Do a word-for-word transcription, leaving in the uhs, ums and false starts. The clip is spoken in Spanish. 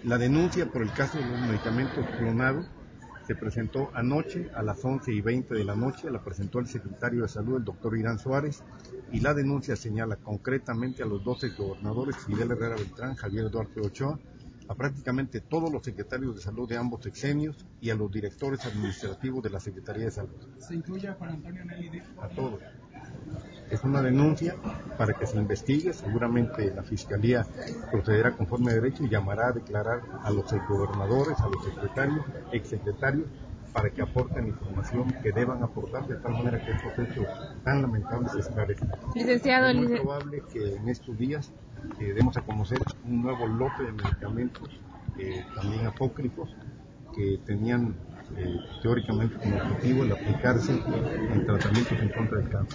La denuncia por el caso de los medicamentos clonados se presentó anoche a las once y veinte de la noche, la presentó el secretario de Salud, el doctor Irán Suárez, y la denuncia señala concretamente a los doce gobernadores, Fidel Herrera Beltrán, Javier Duarte Ochoa, a prácticamente todos los secretarios de salud de ambos sexenios y a los directores administrativos de la Secretaría de Salud. ¿Se incluye a Juan Antonio Nelly? A todos. Es una denuncia para que se investigue, seguramente la Fiscalía procederá conforme a derecho y llamará a declarar a los gobernadores, a los secretarios, exsecretarios, para que aporten información que deban aportar de tal manera que estos hechos tan lamentables se esclarezcan. Licenciado, es muy lic... probable que en estos días eh, demos a conocer un nuevo lote de medicamentos, eh, también apócrifos, que tenían eh, teóricamente como objetivo el aplicarse en tratamientos en contra del cáncer.